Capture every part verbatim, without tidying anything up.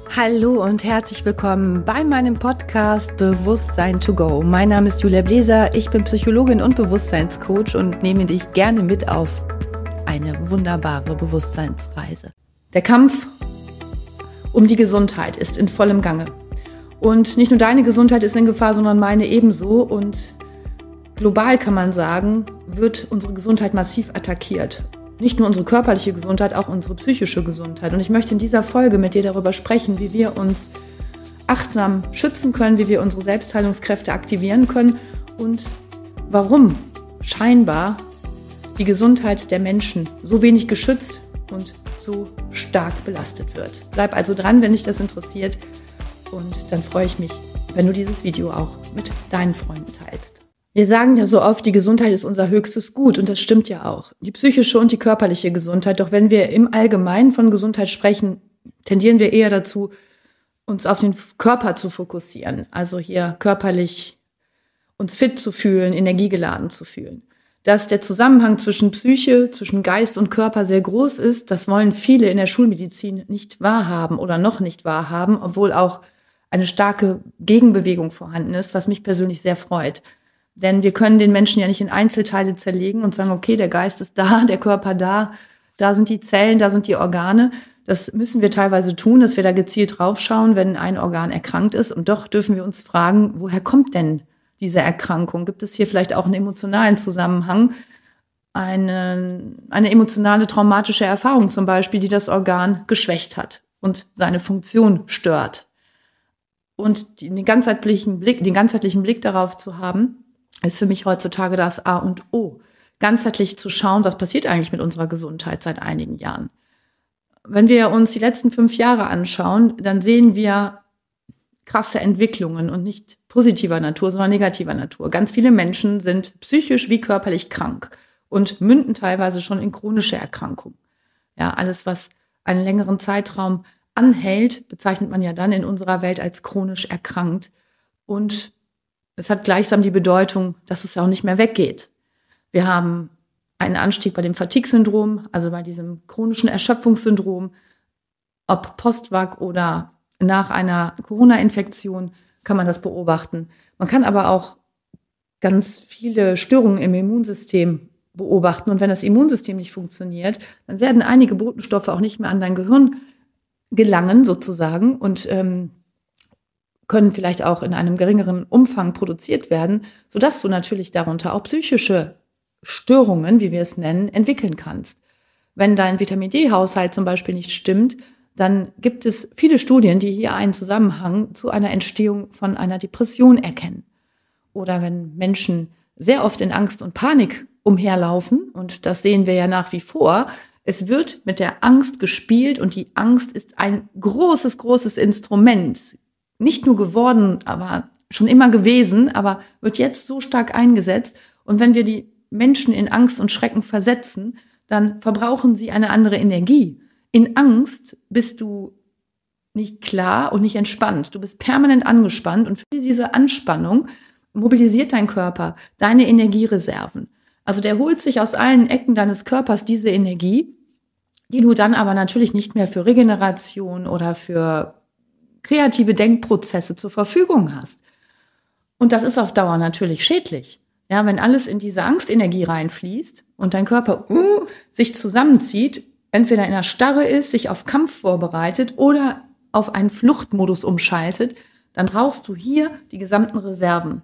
Hallo und herzlich willkommen bei meinem Podcast Bewusstsein to go. Mein Name ist Julia Bläser, ich bin Psychologin und Bewusstseinscoach und nehme dich gerne mit auf eine wunderbare Bewusstseinsreise. Der Kampf um die Gesundheit ist in vollem Gange. Und nicht nur deine Gesundheit ist in Gefahr, sondern meine ebenso. Und global kann man sagen, wird unsere Gesundheit massiv attackiert. Nicht nur unsere körperliche Gesundheit, auch unsere psychische Gesundheit. Und ich möchte in dieser Folge mit dir darüber sprechen, wie wir uns achtsam schützen können, wie wir unsere Selbstheilungskräfte aktivieren können und warum scheinbar die Gesundheit der Menschen so wenig geschützt und so stark belastet wird. Bleib also dran, wenn dich das interessiert. Und dann freue ich mich, wenn du dieses Video auch mit deinen Freunden teilst. Wir sagen ja so oft, die Gesundheit ist unser höchstes Gut und das stimmt ja auch. Die psychische und die körperliche Gesundheit. Doch wenn wir im Allgemeinen von Gesundheit sprechen, tendieren wir eher dazu, uns auf den Körper zu fokussieren. Also hier körperlich uns fit zu fühlen, energiegeladen zu fühlen. Dass der Zusammenhang zwischen Psyche, zwischen Geist und Körper sehr groß ist, das wollen viele in der Schulmedizin nicht wahrhaben oder noch nicht wahrhaben, obwohl auch eine starke Gegenbewegung vorhanden ist, was mich persönlich sehr freut. Denn wir können den Menschen ja nicht in Einzelteile zerlegen und sagen, okay, der Geist ist da, der Körper da, da sind die Zellen, da sind die Organe. Das müssen wir teilweise tun, dass wir da gezielt draufschauen, wenn ein Organ erkrankt ist. Und doch dürfen wir uns fragen, woher kommt denn diese Erkrankung? Gibt es hier vielleicht auch einen emotionalen Zusammenhang? Eine, eine emotionale traumatische Erfahrung zum Beispiel, die das Organ geschwächt hat und seine Funktion stört. Und den ganzheitlichen Blick, den ganzheitlichen Blick darauf zu haben, ist für mich heutzutage das A und O. Ganzheitlich zu schauen, was passiert eigentlich mit unserer Gesundheit seit einigen Jahren. Wenn wir uns die letzten fünf Jahre anschauen, dann sehen wir krasse Entwicklungen und nicht positiver Natur, sondern negativer Natur. Ganz viele Menschen sind psychisch wie körperlich krank und münden teilweise schon in chronische Erkrankungen. Ja, alles, was einen längeren Zeitraum anhält, bezeichnet man ja dann in unserer Welt als chronisch erkrankt. Und es hat gleichsam die Bedeutung, dass es auch nicht mehr weggeht. Wir haben einen Anstieg bei dem Fatigue-Syndrom, also bei diesem chronischen Erschöpfungssyndrom, ob Postvac oder nach einer Corona-Infektion kann man das beobachten. Man kann aber auch ganz viele Störungen im Immunsystem beobachten. Und wenn das Immunsystem nicht funktioniert, dann werden einige Botenstoffe auch nicht mehr an dein Gehirn gelangen sozusagen und ähm, können vielleicht auch in einem geringeren Umfang produziert werden, sodass du natürlich darunter auch psychische Störungen, wie wir es nennen, entwickeln kannst. Wenn dein Vitamin-D-Haushalt zum Beispiel nicht stimmt, dann gibt es viele Studien, die hier einen Zusammenhang zu einer Entstehung von einer Depression erkennen. Oder wenn Menschen sehr oft in Angst und Panik umherlaufen, und das sehen wir ja nach wie vor, es wird mit der Angst gespielt und die Angst ist ein großes, großes Instrument. Nicht nur geworden, aber schon immer gewesen, aber wird jetzt so stark eingesetzt. Und wenn wir die Menschen in Angst und Schrecken versetzen, dann verbrauchen sie eine andere Energie. In Angst bist du nicht klar und nicht entspannt. Du bist permanent angespannt und für diese Anspannung mobilisiert dein Körper deine Energiereserven. Also der holt sich aus allen Ecken deines Körpers diese Energie, die du dann aber natürlich nicht mehr für Regeneration oder für kreative Denkprozesse zur Verfügung hast. Und das ist auf Dauer natürlich schädlich. Ja, wenn alles in diese Angstenergie reinfließt und dein Körper uh, sich zusammenzieht, entweder in einer Starre ist, sich auf Kampf vorbereitet oder auf einen Fluchtmodus umschaltet, dann brauchst du hier die gesamten Reserven.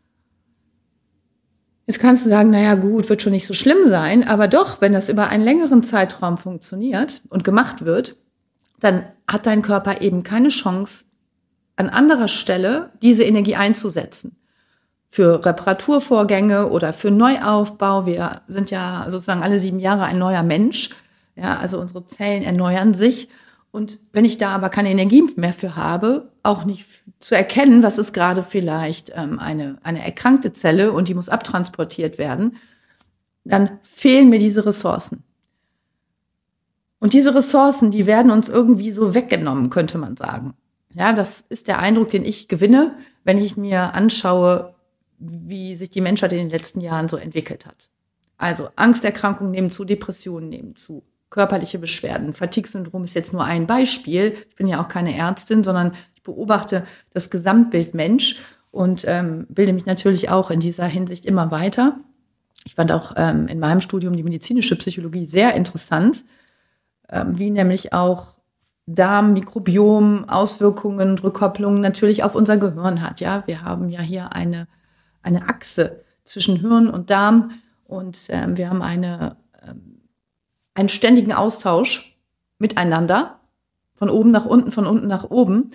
Jetzt kannst du sagen, naja gut, wird schon nicht so schlimm sein, aber doch, wenn das über einen längeren Zeitraum funktioniert und gemacht wird, dann hat dein Körper eben keine Chance, an anderer Stelle diese Energie einzusetzen. Für Reparaturvorgänge oder für Neuaufbau. Wir sind ja sozusagen alle sieben Jahre ein neuer Mensch. Ja, also unsere Zellen erneuern sich. Und wenn ich da aber keine Energie mehr für habe, auch nicht zu erkennen, was ist gerade vielleicht ähm, eine, eine erkrankte Zelle und die muss abtransportiert werden, dann fehlen mir diese Ressourcen. Und diese Ressourcen, die werden uns irgendwie so weggenommen, könnte man sagen. Ja, das ist der Eindruck, den ich gewinne, wenn ich mir anschaue, wie sich die Menschheit in den letzten Jahren so entwickelt hat. Also Angsterkrankungen nehmen zu, Depressionen nehmen zu, körperliche Beschwerden. Fatigue-Syndrom ist jetzt nur ein Beispiel. Ich bin ja auch keine Ärztin, sondern ich beobachte das Gesamtbild Mensch und ähm, bilde mich natürlich auch in dieser Hinsicht immer weiter. Ich fand auch ähm, in meinem Studium die medizinische Psychologie sehr interessant, ähm, wie nämlich auch Darm, Mikrobiom, Auswirkungen, Rückkopplungen natürlich auf unser Gehirn hat. Ja, wir haben ja hier eine, eine Achse zwischen Hirn und Darm und ähm, wir haben eine, ähm, einen ständigen Austausch miteinander, von oben nach unten, von unten nach oben.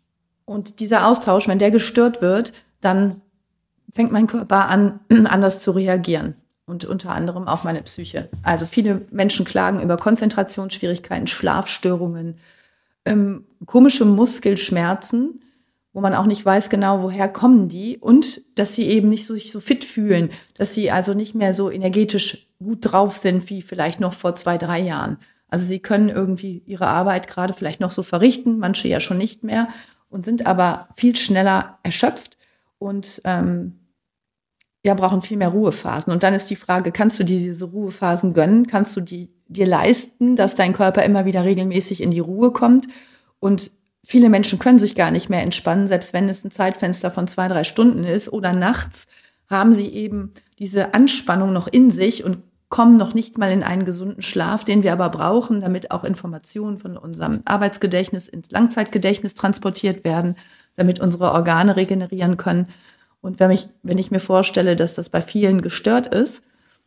Und dieser Austausch, wenn der gestört wird, dann fängt mein Körper an, anders zu reagieren. Und unter anderem auch meine Psyche. Also viele Menschen klagen über Konzentrationsschwierigkeiten, Schlafstörungen, ähm, komische Muskelschmerzen, wo man auch nicht weiß genau, woher kommen die. Und dass sie eben nicht so, sich so fit fühlen, dass sie also nicht mehr so energetisch gut drauf sind, wie vielleicht noch vor zwei, drei Jahren. Also sie können irgendwie ihre Arbeit gerade vielleicht noch so verrichten, manche ja schon nicht mehr und sind aber viel schneller erschöpft und ähm, ja, brauchen viel mehr Ruhephasen. Und dann ist die Frage, kannst du dir diese Ruhephasen gönnen? Kannst du die dir leisten, dass dein Körper immer wieder regelmäßig in die Ruhe kommt? Und viele Menschen können sich gar nicht mehr entspannen, selbst wenn es ein Zeitfenster von zwei, drei Stunden ist oder nachts, haben sie eben diese Anspannung noch in sich und kommen noch nicht mal in einen gesunden Schlaf, den wir aber brauchen, damit auch Informationen von unserem Arbeitsgedächtnis ins Langzeitgedächtnis transportiert werden, damit unsere Organe regenerieren können. Und wenn ich, wenn ich mir vorstelle, dass das bei vielen gestört ist,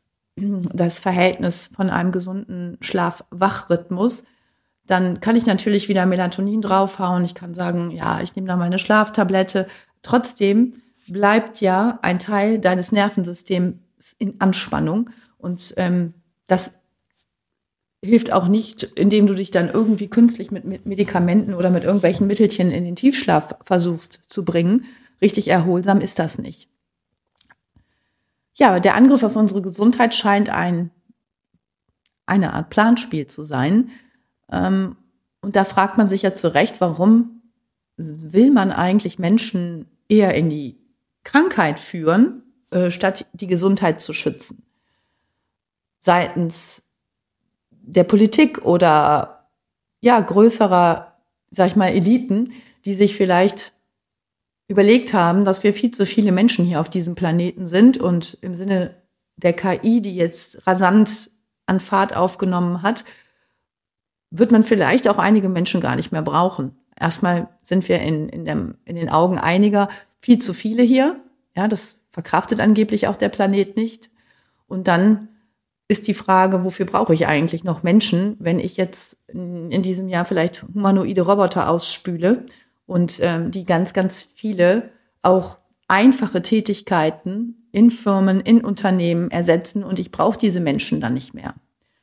das Verhältnis von einem gesunden Schlaf-Wach-Rhythmus, dann kann ich natürlich wieder Melatonin draufhauen. Ich kann sagen, ja, ich nehme da meine Schlaftablette. Trotzdem bleibt ja ein Teil deines Nervensystems in Anspannung. Und ähm, das hilft auch nicht, indem du dich dann irgendwie künstlich mit, mit Medikamenten oder mit irgendwelchen Mittelchen in den Tiefschlaf versuchst zu bringen. Richtig erholsam ist das nicht. Ja, der Angriff auf unsere Gesundheit scheint ein, eine Art Planspiel zu sein. Ähm, und da fragt man sich ja zu Recht, warum will man eigentlich Menschen eher in die Krankheit führen, äh, statt die Gesundheit zu schützen? Seitens der Politik oder ja größerer, sag ich mal, Eliten, die sich vielleicht überlegt haben, dass wir viel zu viele Menschen hier auf diesem Planeten sind und im Sinne der K I, die jetzt rasant an Fahrt aufgenommen hat, wird man vielleicht auch einige Menschen gar nicht mehr brauchen. Erstmal sind wir in, in, dem, in den Augen einiger viel zu viele hier. Ja, das verkraftet angeblich auch der Planet nicht. Und dann ist die Frage, wofür brauche ich eigentlich noch Menschen, wenn ich jetzt in, in diesem Jahr vielleicht humanoide Roboter ausspüle und ähm, die ganz, ganz viele auch einfache Tätigkeiten in Firmen, in Unternehmen ersetzen und ich brauche diese Menschen dann nicht mehr.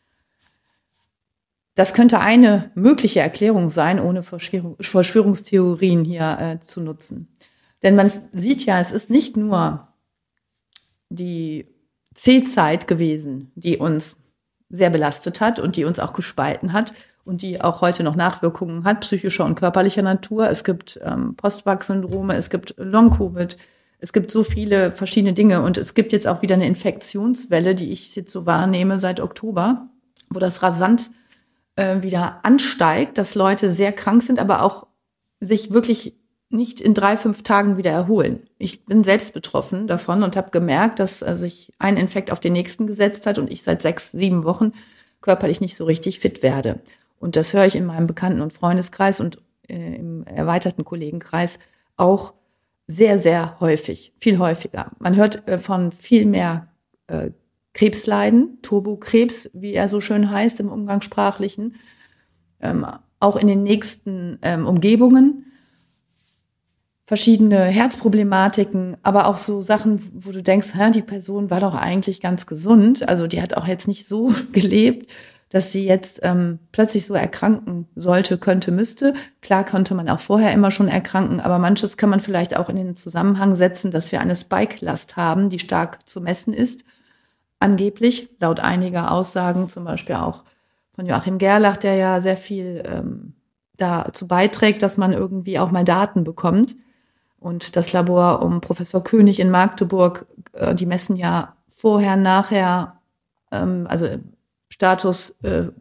Das könnte eine mögliche Erklärung sein, ohne Verschwörungstheorien hier äh, zu nutzen. Denn man sieht ja, es ist nicht nur die C-Zeit gewesen, die uns sehr belastet hat und die uns auch gespalten hat und die auch heute noch Nachwirkungen hat, psychischer und körperlicher Natur. Es gibt ähm, Postvax-Syndrome, es gibt Long-Covid, es gibt so viele verschiedene Dinge und es gibt jetzt auch wieder eine Infektionswelle, die ich jetzt so wahrnehme seit Oktober, wo das rasant äh, wieder ansteigt, dass Leute sehr krank sind, aber auch sich wirklich nicht in drei, fünf Tagen wieder erholen. Ich bin selbst betroffen davon und habe gemerkt, dass äh, sich ein Infekt auf den nächsten gesetzt hat und ich seit sechs, sieben Wochen körperlich nicht so richtig fit werde. Und das höre ich in meinem Bekannten- und Freundeskreis und äh, im erweiterten Kollegenkreis auch sehr, sehr häufig, viel häufiger. Man hört äh, von viel mehr äh, Krebsleiden, Turbokrebs, wie er so schön heißt im Umgangssprachlichen, ähm, auch in den nächsten ähm, Umgebungen. Verschiedene Herzproblematiken, aber auch so Sachen, wo du denkst, hä, die Person war doch eigentlich ganz gesund. Also die hat auch jetzt nicht so gelebt, dass sie jetzt ähm, plötzlich so erkranken sollte, könnte, müsste. Klar konnte man auch vorher immer schon erkranken, aber manches kann man vielleicht auch in den Zusammenhang setzen, dass wir eine Spike-Last haben, die stark zu messen ist. Angeblich, laut einiger Aussagen, zum Beispiel auch von Joachim Gerlach, der ja sehr viel ähm, dazu beiträgt, dass man irgendwie auch mal Daten bekommt. Und das Labor um Professor König in Magdeburg, äh, die messen ja vorher, nachher, ähm, also Status äh,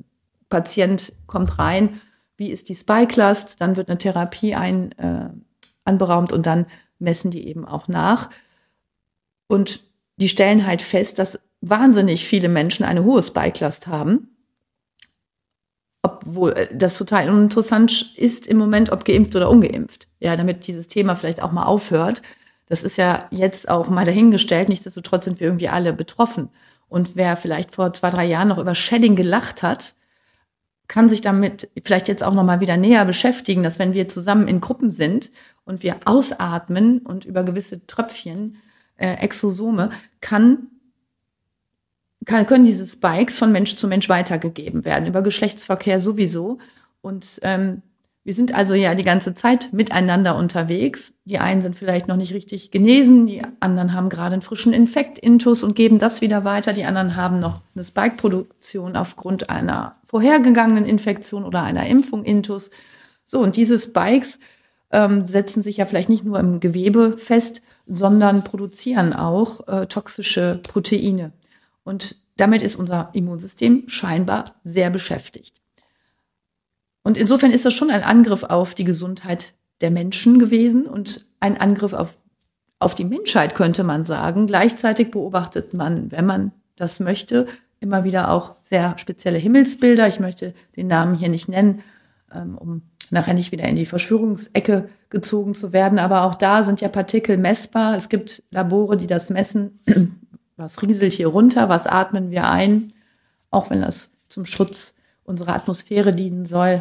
Patient kommt rein, wie ist die Spike-Last, dann wird eine Therapie ein, äh, anberaumt und dann messen die eben auch nach. Und die stellen halt fest, dass wahnsinnig viele Menschen eine hohe Spike-Last haben. Obwohl das total uninteressant ist im Moment, ob geimpft oder ungeimpft. Ja, damit dieses Thema vielleicht auch mal aufhört. Das ist ja jetzt auch mal dahingestellt. Nichtsdestotrotz sind wir irgendwie alle betroffen. Und wer vielleicht vor zwei, drei Jahren noch über Shedding gelacht hat, kann sich damit vielleicht jetzt auch noch mal wieder näher beschäftigen, dass wenn wir zusammen in Gruppen sind und wir ausatmen und über gewisse Tröpfchen, äh, Exosome, kann Kann, können diese Spikes von Mensch zu Mensch weitergegeben werden, über Geschlechtsverkehr sowieso. Und ähm, wir sind also ja die ganze Zeit miteinander unterwegs. Die einen sind vielleicht noch nicht richtig genesen, die anderen haben gerade einen frischen Infekt, Intus, und geben das wieder weiter. Die anderen haben noch eine Spike-Produktion aufgrund einer vorhergegangenen Infektion oder einer Impfung, Intus. So, und diese Spikes ähm, setzen sich ja vielleicht nicht nur im Gewebe fest, sondern produzieren auch äh, toxische Proteine. Und damit ist unser Immunsystem scheinbar sehr beschäftigt. Und insofern ist das schon ein Angriff auf die Gesundheit der Menschen gewesen und ein Angriff auf, auf die Menschheit, könnte man sagen. Gleichzeitig beobachtet man, wenn man das möchte, immer wieder auch sehr spezielle Himmelsbilder. Ich möchte den Namen hier nicht nennen, um nachher nicht wieder in die Verschwörungsecke gezogen zu werden. Aber auch da sind ja Partikel messbar. Es gibt Labore, die das messen. Was rieselt hier runter, was atmen wir ein, auch wenn das zum Schutz unserer Atmosphäre dienen soll,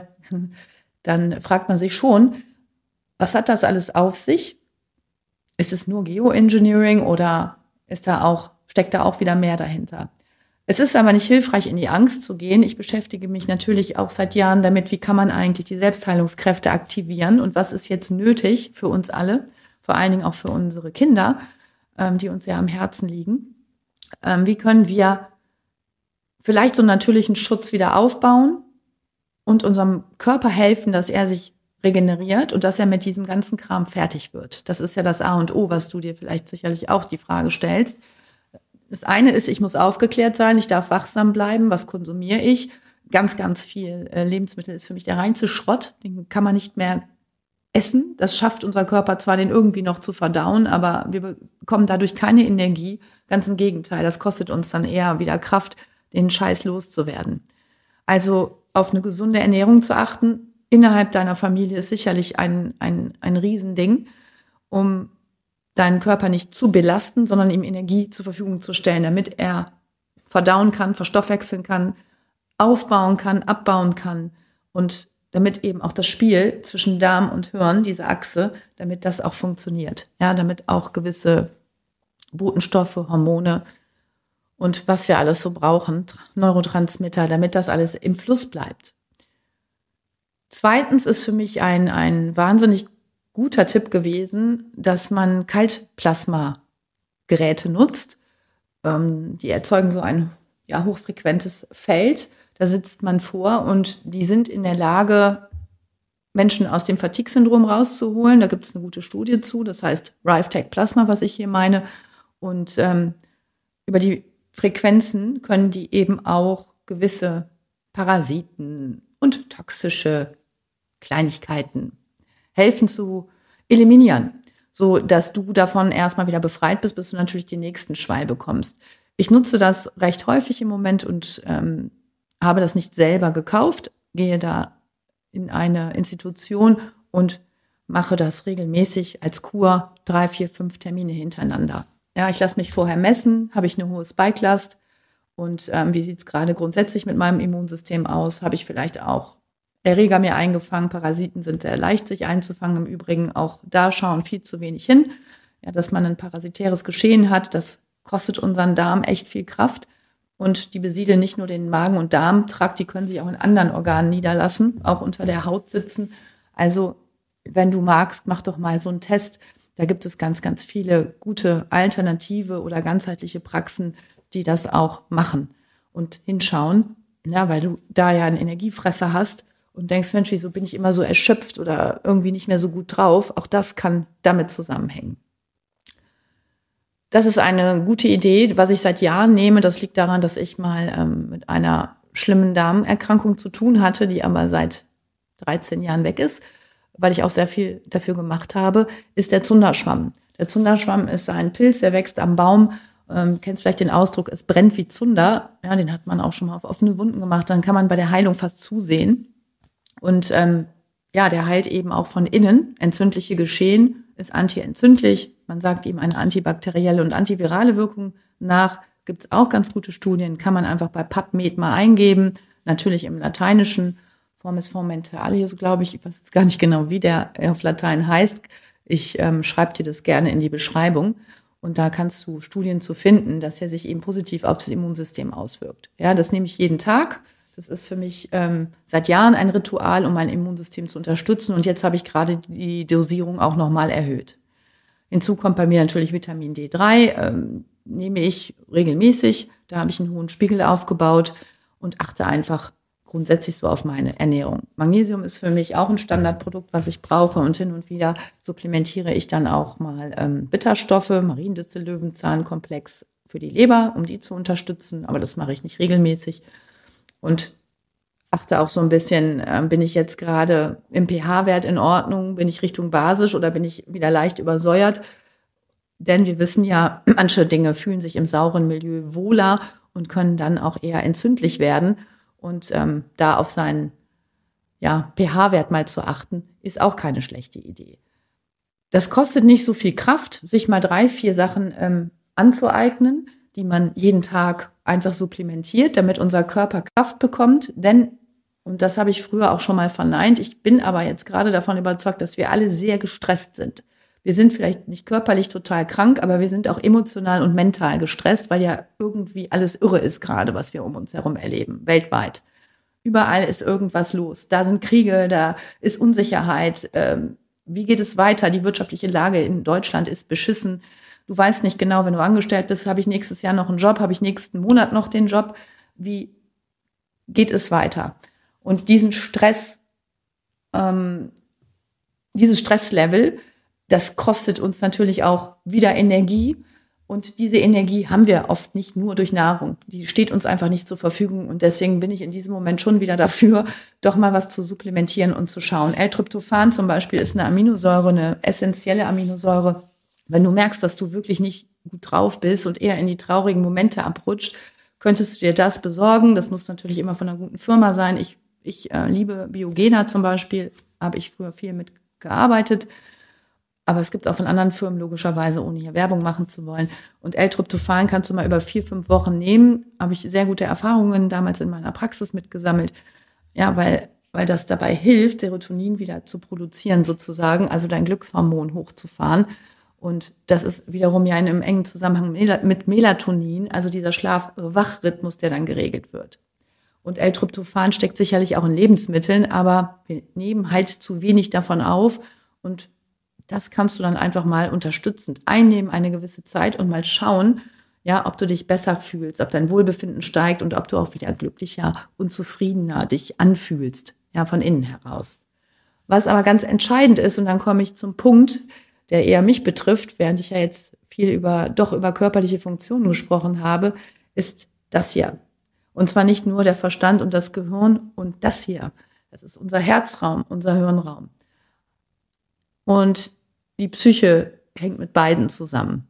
dann fragt man sich schon, was hat das alles auf sich? Ist es nur Geoengineering oder ist da auch, steckt da auch wieder mehr dahinter? Es ist aber nicht hilfreich, in die Angst zu gehen. Ich beschäftige mich natürlich auch seit Jahren damit, wie kann man eigentlich die Selbstheilungskräfte aktivieren und was ist jetzt nötig für uns alle, vor allen Dingen auch für unsere Kinder, die uns ja am Herzen liegen. Wie können wir vielleicht so einen natürlichen Schutz wieder aufbauen und unserem Körper helfen, dass er sich regeneriert und dass er mit diesem ganzen Kram fertig wird. Das ist ja das A und O, was du dir vielleicht sicherlich auch die Frage stellst. Das eine ist, ich muss aufgeklärt sein, ich darf wachsam bleiben, was konsumiere ich? Ganz, ganz viel Lebensmittel ist für mich der reinste Schrott, den kann man nicht mehr essen. Das schafft unser Körper zwar, den irgendwie noch zu verdauen, aber wir bekommen dadurch keine Energie. Ganz im Gegenteil, das kostet uns dann eher wieder Kraft, den Scheiß loszuwerden. Also auf eine gesunde Ernährung zu achten, innerhalb deiner Familie ist sicherlich ein, ein, ein Riesending, um deinen Körper nicht zu belasten, sondern ihm Energie zur Verfügung zu stellen, damit er verdauen kann, verstoffwechseln kann, aufbauen kann, abbauen kann und damit eben auch das Spiel zwischen Darm und Hirn, diese Achse, damit das auch funktioniert. Ja, damit auch gewisse Botenstoffe, Hormone und was wir alles so brauchen, Neurotransmitter, damit das alles im Fluss bleibt. Zweitens ist für mich ein, ein wahnsinnig guter Tipp gewesen, dass man Kaltplasma-Geräte nutzt. Ähm, die erzeugen so ein ja, hochfrequentes Feld. Da sitzt man vor und die sind in der Lage, Menschen aus dem Fatigue-Syndrom rauszuholen. Da gibt es eine gute Studie zu, das heißt RiveTech Plasma, was ich hier meine. Und ähm, über die Frequenzen können die eben auch gewisse Parasiten und toxische Kleinigkeiten helfen zu eliminieren, so dass du davon erstmal wieder befreit bist, bis du natürlich den nächsten Schwall bekommst. Ich nutze das recht häufig im Moment und ähm, habe das nicht selber gekauft, gehe da in eine Institution und mache das regelmäßig als Kur, drei, vier, fünf Termine hintereinander. Ja, ich lasse mich vorher messen, habe ich eine hohe Spike-Last und ähm, wie sieht es gerade grundsätzlich mit meinem Immunsystem aus? Habe ich vielleicht auch Erreger mir eingefangen? Parasiten sind sehr leicht sich einzufangen. Im Übrigen auch da schauen viel zu wenig hin. Ja, dass man ein parasitäres Geschehen hat, das kostet unseren Darm echt viel Kraft. Und die besiedeln nicht nur den Magen- und Darmtrakt, die können sich auch in anderen Organen niederlassen, auch unter der Haut sitzen. Also wenn du magst, mach doch mal so einen Test. Da gibt es ganz, ganz viele gute alternative oder ganzheitliche Praxen, die das auch machen und hinschauen, ja, weil du da ja einen Energiefresser hast und denkst, Mensch, wieso bin ich immer so erschöpft oder irgendwie nicht mehr so gut drauf? Auch das kann damit zusammenhängen. Das ist eine gute Idee, was ich seit Jahren nehme. Das liegt daran, dass ich mal ähm, mit einer schlimmen Darmerkrankung zu tun hatte, die aber seit dreizehn Jahren weg ist, weil ich auch sehr viel dafür gemacht habe, ist der Zunderschwamm. Der Zunderschwamm ist ein Pilz, der wächst am Baum. Ähm, kennst vielleicht den Ausdruck, es brennt wie Zunder. Ja, den hat man auch schon mal auf offene Wunden gemacht. Dann kann man bei der Heilung fast zusehen. Und ähm, ja, der heilt eben auch von innen. Entzündliche Geschehen, ist antientzündlich. Man sagt ihm eine antibakterielle und antivirale Wirkung nach. Gibt es auch ganz gute Studien. Kann man einfach bei PubMed mal eingeben. Natürlich im Lateinischen. Formis Fomentalius, glaube ich. Ich weiß gar nicht genau, wie der auf Latein heißt. Ich ähm, schreibe dir das gerne in die Beschreibung. Und da kannst du Studien zu finden, dass er sich eben positiv aufs Immunsystem auswirkt. Ja, das nehme ich jeden Tag. Das ist für mich ähm, seit Jahren ein Ritual, um mein Immunsystem zu unterstützen. Und jetzt habe ich gerade die Dosierung auch nochmal erhöht. Hinzu kommt bei mir natürlich Vitamin D drei, ähm, nehme ich regelmäßig. Da habe ich einen hohen Spiegel aufgebaut und achte einfach grundsätzlich so auf meine Ernährung. Magnesium ist für mich auch ein Standardprodukt, was ich brauche. Und hin und wieder supplementiere ich dann auch mal ähm, Bitterstoffe, Mariendistel, Löwenzahn-Komplex für die Leber, um die zu unterstützen. Aber das mache ich nicht regelmäßig. Und achte auch so ein bisschen, äh, bin ich jetzt gerade im pH-Wert in Ordnung? Bin ich Richtung basisch oder bin ich wieder leicht übersäuert? Denn wir wissen ja, manche Dinge fühlen sich im sauren Milieu wohler und können dann auch eher entzündlich werden. Und ähm, da auf seinen ja, pH-Wert mal zu achten, ist auch keine schlechte Idee. Das kostet nicht so viel Kraft, sich mal drei, vier Sachen ähm, anzueignen, die man jeden Tag einfach supplementiert, damit unser Körper Kraft bekommt. Denn, und das habe ich früher auch schon mal verneint, ich bin aber jetzt gerade davon überzeugt, dass wir alle sehr gestresst sind. Wir sind vielleicht nicht körperlich total krank, aber wir sind auch emotional und mental gestresst, weil ja irgendwie alles irre ist gerade, was wir um uns herum erleben, weltweit. Überall ist irgendwas los. Da sind Kriege, da ist Unsicherheit. Ähm, wie geht es weiter? Die wirtschaftliche Lage in Deutschland ist beschissen. Du weißt nicht genau, wenn du angestellt bist, habe ich nächstes Jahr noch einen Job, habe ich nächsten Monat noch den Job. Wie geht es weiter? Und diesen Stress, ähm, dieses Stresslevel, das kostet uns natürlich auch wieder Energie. Und diese Energie haben wir oft nicht nur durch Nahrung. Die steht uns einfach nicht zur Verfügung. Und deswegen bin ich in diesem Moment schon wieder dafür, doch mal was zu supplementieren und zu schauen. L-Tryptophan zum Beispiel ist eine Aminosäure, eine essentielle Aminosäure. Wenn du merkst, dass du wirklich nicht gut drauf bist und eher in die traurigen Momente abrutscht, könntest du dir das besorgen. Das muss natürlich immer von einer guten Firma sein. Ich, ich äh, liebe Biogena zum Beispiel, habe ich früher viel mitgearbeitet. Aber es gibt auch von anderen Firmen logischerweise, ohne hier Werbung machen zu wollen. Und L-Tryptophan kannst du mal über vier, fünf Wochen nehmen. Habe ich sehr gute Erfahrungen damals in meiner Praxis mitgesammelt. Ja, weil, weil das dabei hilft, Serotonin wieder zu produzieren sozusagen, also dein Glückshormon hochzufahren. Und das ist wiederum ja in einem engen Zusammenhang mit Melatonin, also dieser Schlaf-Wach-Rhythmus, der dann geregelt wird. Und L-Tryptophan steckt sicherlich auch in Lebensmitteln, aber wir nehmen halt zu wenig davon auf. Und das kannst du dann einfach mal unterstützend einnehmen, eine gewisse Zeit und mal schauen, ja, ob du dich besser fühlst, ob dein Wohlbefinden steigt und ob du auch wieder glücklicher und zufriedener dich anfühlst, ja, von innen heraus. Was aber ganz entscheidend ist, und dann komme ich zum Punkt, der eher mich betrifft, während ich ja jetzt viel über, doch über körperliche Funktionen gesprochen habe, ist das hier. Und zwar nicht nur der Verstand und das Gehirn und das hier. Das ist unser Herzraum, unser Hirnraum. Und die Psyche hängt mit beiden zusammen.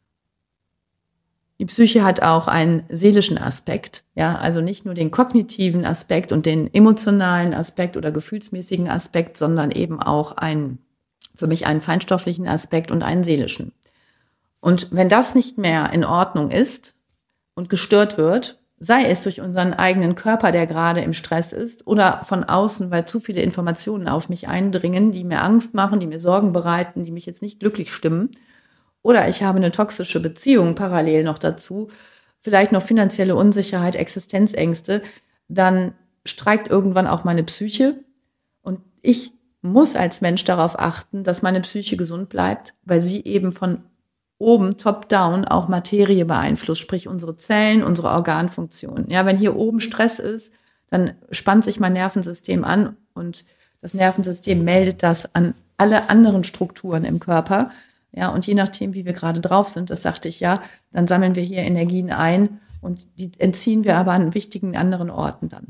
Die Psyche hat auch einen seelischen Aspekt, ja, also nicht nur den kognitiven Aspekt und den emotionalen Aspekt oder gefühlsmäßigen Aspekt, sondern eben auch einen, für mich einen feinstofflichen Aspekt und einen seelischen. Und wenn das nicht mehr in Ordnung ist und gestört wird, sei es durch unseren eigenen Körper, der gerade im Stress ist, oder von außen, weil zu viele Informationen auf mich eindringen, die mir Angst machen, die mir Sorgen bereiten, die mich jetzt nicht glücklich stimmen, oder ich habe eine toxische Beziehung parallel noch dazu, vielleicht noch finanzielle Unsicherheit, Existenzängste, dann streikt irgendwann auch meine Psyche. Und ich muss als Mensch darauf achten, dass meine Psyche gesund bleibt, weil sie eben von oben, top-down, auch Materie beeinflusst, sprich unsere Zellen, unsere Organfunktionen. Ja, wenn hier oben Stress ist, dann spannt sich mein Nervensystem an und das Nervensystem meldet das an alle anderen Strukturen im Körper. Ja, und je nachdem, wie wir gerade drauf sind, das sagte ich ja, dann sammeln wir hier Energien ein Und die entziehen wir aber an wichtigen anderen Orten dann.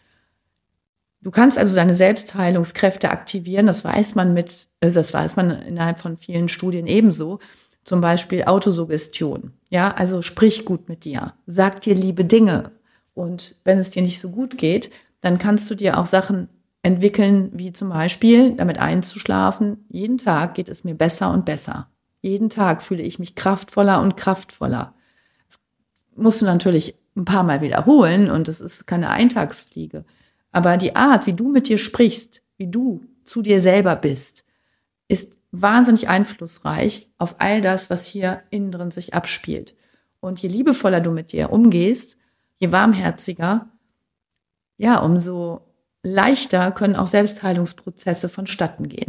Du kannst also deine Selbstheilungskräfte aktivieren, das weiß man mit, das weiß man innerhalb von vielen Studien ebenso. Zum Beispiel Autosuggestion. Ja, also sprich gut mit dir, sag dir liebe Dinge. Und wenn es dir nicht so gut geht, dann kannst du dir auch Sachen entwickeln, wie zum Beispiel damit einzuschlafen. Jeden Tag geht es mir besser und besser. Jeden Tag fühle ich mich kraftvoller und kraftvoller. Das musst du natürlich ein paar Mal wiederholen und das ist keine Eintagsfliege. Aber die Art, wie du mit dir sprichst, wie du zu dir selber bist, ist wahnsinnig einflussreich auf all das, was hier innen drin sich abspielt. Und je liebevoller du mit dir umgehst, je warmherziger, ja, umso leichter können auch Selbstheilungsprozesse vonstatten gehen.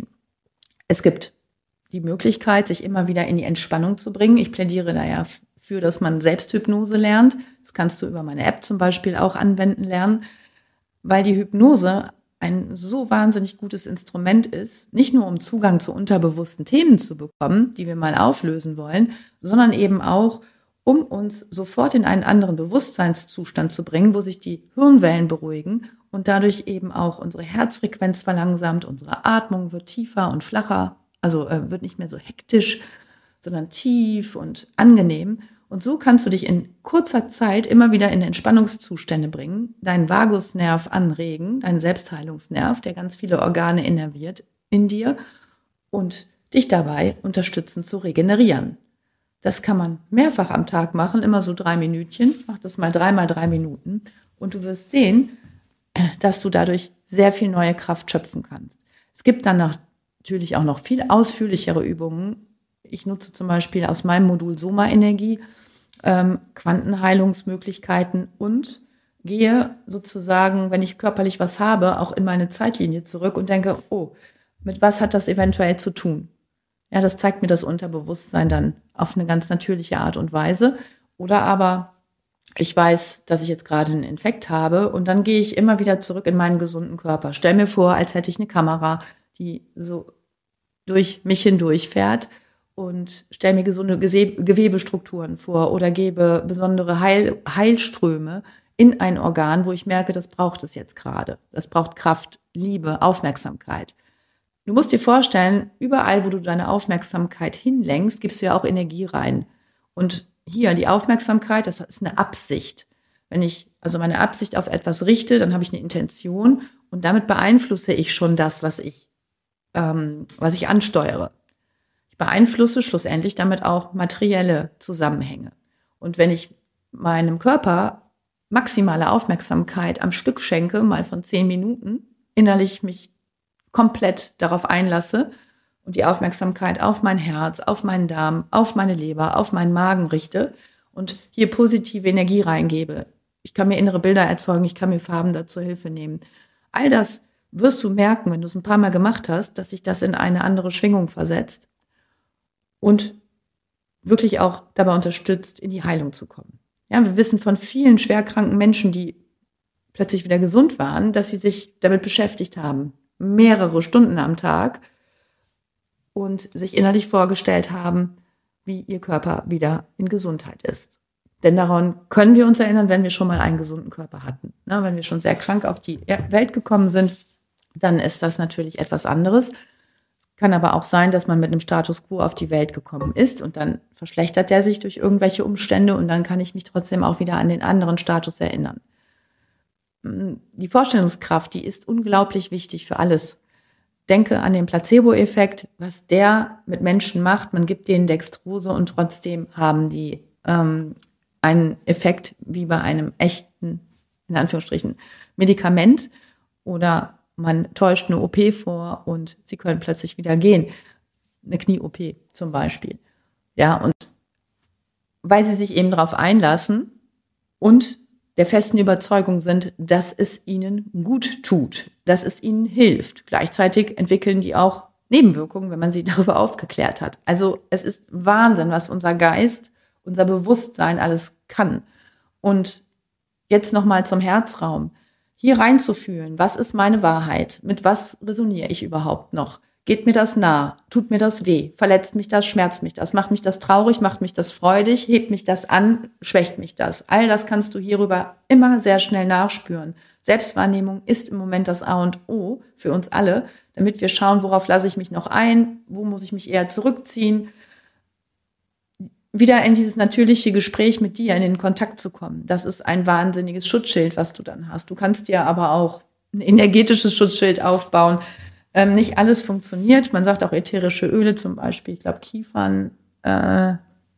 Es gibt die Möglichkeit, sich immer wieder in die Entspannung zu bringen. Ich plädiere da ja für, dass man Selbsthypnose lernt. Das kannst du über meine App zum Beispiel auch anwenden lernen, weil die Hypnose ein so wahnsinnig gutes Instrument ist, nicht nur um Zugang zu unterbewussten Themen zu bekommen, die wir mal auflösen wollen, sondern eben auch, um uns sofort in einen anderen Bewusstseinszustand zu bringen, wo sich die Hirnwellen beruhigen und dadurch eben auch unsere Herzfrequenz verlangsamt, unsere Atmung wird tiefer und flacher, also äh, wird nicht mehr so hektisch, sondern tief und angenehm. Und so kannst du dich in kurzer Zeit immer wieder in Entspannungszustände bringen, deinen Vagusnerv anregen, deinen Selbstheilungsnerv, der ganz viele Organe innerviert in dir und dich dabei unterstützen zu regenerieren. Das kann man mehrfach am Tag machen, immer so drei Minütchen. Mach das mal dreimal drei Minuten und du wirst sehen, dass du dadurch sehr viel neue Kraft schöpfen kannst. Es gibt dann natürlich auch noch viel ausführlichere Übungen. Ich nutze zum Beispiel aus meinem Modul Soma-Energie ähm, Quantenheilungsmöglichkeiten und gehe sozusagen, wenn ich körperlich was habe, auch in meine Zeitlinie zurück und denke, oh, mit was hat das eventuell zu tun? Ja, das zeigt mir das Unterbewusstsein dann auf eine ganz natürliche Art und Weise. Oder aber ich weiß, dass ich jetzt gerade einen Infekt habe und dann gehe ich immer wieder zurück in meinen gesunden Körper. Stell mir vor, als hätte ich eine Kamera, die so durch mich hindurch fährt und stell mir gesunde Gewebestrukturen vor oder gebe besondere Heil, Heilströme in ein Organ, wo ich merke, das braucht es jetzt gerade. Das braucht Kraft, Liebe, Aufmerksamkeit. Du musst dir vorstellen, überall, wo du deine Aufmerksamkeit hinlenkst, gibst du ja auch Energie rein. Und hier die Aufmerksamkeit, das ist eine Absicht. Wenn ich also meine Absicht auf etwas richte, dann habe ich eine Intention und damit beeinflusse ich schon das, was ich, ähm, was ich ansteuere. Ich beeinflusse schlussendlich damit auch materielle Zusammenhänge. Und wenn ich meinem Körper maximale Aufmerksamkeit am Stück schenke, mal von zehn Minuten, innerlich mich komplett darauf einlasse und die Aufmerksamkeit auf mein Herz, auf meinen Darm, auf meine Leber, auf meinen Magen richte und hier positive Energie reingebe. Ich kann mir innere Bilder erzeugen, ich kann mir Farben dazu Hilfe nehmen. All das wirst du merken, wenn du es ein paar Mal gemacht hast, dass sich das in eine andere Schwingung versetzt und wirklich auch dabei unterstützt, in die Heilung zu kommen. Ja, wir wissen von vielen schwerkranken Menschen, die plötzlich wieder gesund waren, dass sie sich damit beschäftigt haben, mehrere Stunden am Tag und sich innerlich vorgestellt haben, wie ihr Körper wieder in Gesundheit ist. Denn daran können wir uns erinnern, wenn wir schon mal einen gesunden Körper hatten. Na, wenn wir schon sehr krank auf die Welt gekommen sind, dann ist das natürlich etwas anderes. Es kann aber auch sein, dass man mit einem Status quo auf die Welt gekommen ist und dann verschlechtert der sich durch irgendwelche Umstände und dann kann ich mich trotzdem auch wieder an den anderen Status erinnern. Die Vorstellungskraft, die ist unglaublich wichtig für alles. Denke an den Placebo-Effekt, was der mit Menschen macht. Man gibt denen Dextrose und trotzdem haben die ähm, einen Effekt wie bei einem echten, in Anführungsstrichen, Medikament oder man täuscht eine O P vor und sie können plötzlich wieder gehen. Eine Knie-O P zum Beispiel. Ja, und weil sie sich eben darauf einlassen und der festen Überzeugung sind, dass es ihnen gut tut, dass es ihnen hilft. Gleichzeitig entwickeln die auch Nebenwirkungen, wenn man sie darüber aufgeklärt hat. Also es ist Wahnsinn, was unser Geist, unser Bewusstsein alles kann. Und jetzt nochmal zum Herzraum. Hier reinzufühlen, was ist meine Wahrheit? Mit was resoniere ich überhaupt noch? Geht mir das nah? Tut mir das weh? Verletzt mich das? Schmerzt mich das? Macht mich das traurig? Macht mich das freudig? Hebt mich das an? Schwächt mich das? All das kannst du hierüber immer sehr schnell nachspüren. Selbstwahrnehmung ist im Moment das A und O für uns alle, damit wir schauen, worauf lasse ich mich noch ein? Wo muss ich mich eher zurückziehen? Wieder in dieses natürliche Gespräch mit dir, in den Kontakt zu kommen. Das ist ein wahnsinniges Schutzschild, was du dann hast. Du kannst dir aber auch ein energetisches Schutzschild aufbauen. Ähm, nicht alles funktioniert. Man sagt auch ätherische Öle zum Beispiel, ich glaube Kiefern äh,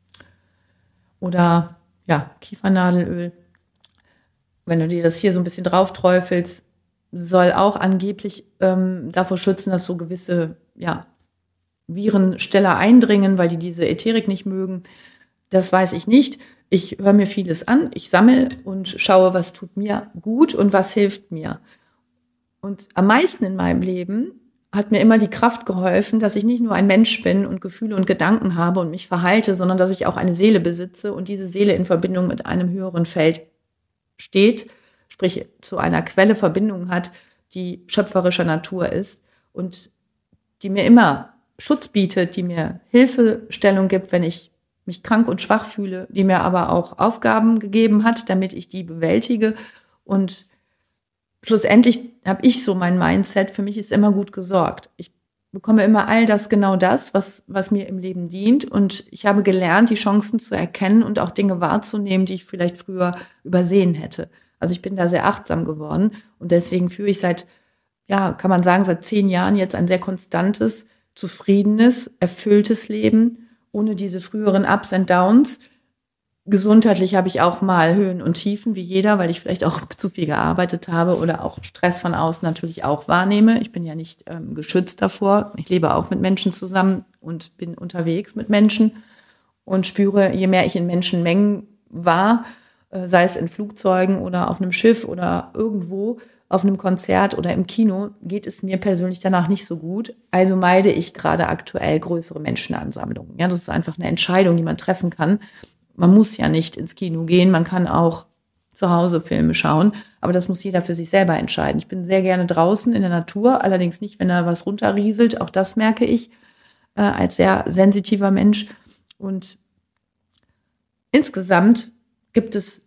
oder ja, Kiefernadelöl. Wenn du dir das hier so ein bisschen drauf träufelst, soll auch angeblich ähm, davor schützen, dass so gewisse ja, Viren schneller eindringen, weil die diese Ätherik nicht mögen. Das weiß ich nicht. Ich höre mir vieles an, ich sammle und schaue, was tut mir gut und was hilft mir. Und am meisten in meinem Leben hat mir immer die Kraft geholfen, dass ich nicht nur ein Mensch bin und Gefühle und Gedanken habe und mich verhalte, sondern dass ich auch eine Seele besitze und diese Seele in Verbindung mit einem höheren Feld steht, sprich zu einer Quelle Verbindung hat, die schöpferischer Natur ist und die mir immer Schutz bietet, die mir Hilfestellung gibt, wenn ich mich krank und schwach fühle, die mir aber auch Aufgaben gegeben hat, damit ich die bewältige. Und schlussendlich habe ich so mein Mindset, für mich ist immer gut gesorgt. Ich bekomme immer all das, genau das, was, was mir im Leben dient. Und ich habe gelernt, die Chancen zu erkennen und auch Dinge wahrzunehmen, die ich vielleicht früher übersehen hätte. Also ich bin da sehr achtsam geworden. Und deswegen führe ich seit, ja, kann man sagen, seit zehn Jahren jetzt ein sehr konstantes, zufriedenes, erfülltes Leben, ohne diese früheren Ups and Downs. Gesundheitlich habe ich auch mal Höhen und Tiefen, wie jeder, weil ich vielleicht auch zu viel gearbeitet habe oder auch Stress von außen natürlich auch wahrnehme. Ich bin ja nicht ähm, geschützt davor. Ich lebe auch mit Menschen zusammen und bin unterwegs mit Menschen und spüre, je mehr ich in Menschenmengen war, äh, sei es in Flugzeugen oder auf einem Schiff oder irgendwo, auf einem Konzert oder im Kino, geht es mir persönlich danach nicht so gut. Also meide ich gerade aktuell größere Menschenansammlungen. Ja, das ist einfach eine Entscheidung, die man treffen kann. Man muss ja nicht ins Kino gehen, man kann auch zu Hause Filme schauen, aber das muss jeder für sich selber entscheiden. Ich bin sehr gerne draußen in der Natur, allerdings nicht, wenn da was runterrieselt, auch das merke ich äh, als sehr sensitiver Mensch. Und insgesamt gibt es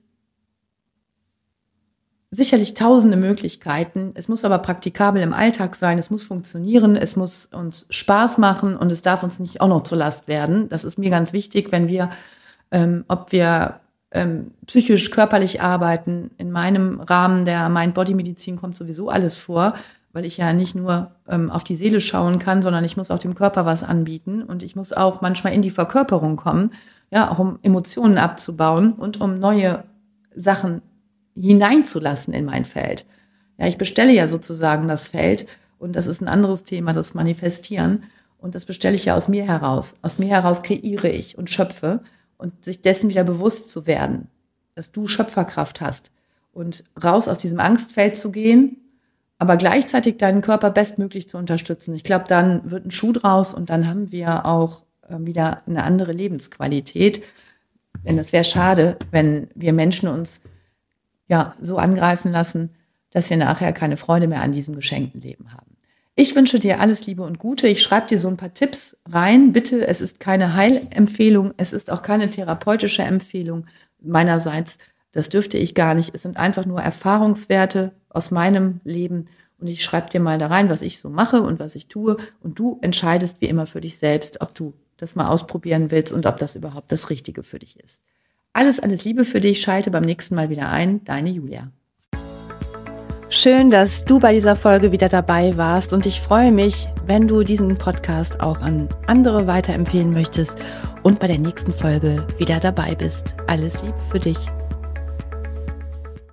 sicherlich tausende Möglichkeiten. Es muss aber praktikabel im Alltag sein, es muss funktionieren, es muss uns Spaß machen und es darf uns nicht auch noch zur Last werden. Das ist mir ganz wichtig, wenn wir Ähm, ob wir ähm, psychisch, körperlich arbeiten. In meinem Rahmen der Mind-Body-Medizin kommt sowieso alles vor, weil ich ja nicht nur ähm, auf die Seele schauen kann, sondern ich muss auch dem Körper was anbieten und ich muss auch manchmal in die Verkörperung kommen, ja, auch um Emotionen abzubauen und um neue Sachen hineinzulassen in mein Feld. Ja, ich bestelle ja sozusagen das Feld und das ist ein anderes Thema, das Manifestieren und das bestelle ich ja aus mir heraus. Aus mir heraus kreiere ich und schöpfe. Und sich dessen wieder bewusst zu werden, dass du Schöpferkraft hast und raus aus diesem Angstfeld zu gehen, aber gleichzeitig deinen Körper bestmöglich zu unterstützen. Ich glaube, dann wird ein Schuh draus und dann haben wir auch wieder eine andere Lebensqualität. Denn es wäre schade, wenn wir Menschen uns ja so angreifen lassen, dass wir nachher keine Freude mehr an diesem geschenkten Leben haben. Ich wünsche dir alles Liebe und Gute. Ich schreibe dir so ein paar Tipps rein. Bitte, es ist keine Heilempfehlung, es ist auch keine therapeutische Empfehlung meinerseits. Das dürfte ich gar nicht. Es sind einfach nur Erfahrungswerte aus meinem Leben. Und ich schreibe dir mal da rein, was ich so mache und was ich tue. Und du entscheidest wie immer für dich selbst, ob du das mal ausprobieren willst und ob das überhaupt das Richtige für dich ist. Alles, alles Liebe für dich. Schalte beim nächsten Mal wieder ein. Deine Julia. Schön, dass du bei dieser Folge wieder dabei warst und ich freue mich, wenn du diesen Podcast auch an andere weiterempfehlen möchtest und bei der nächsten Folge wieder dabei bist. Alles Liebe für dich.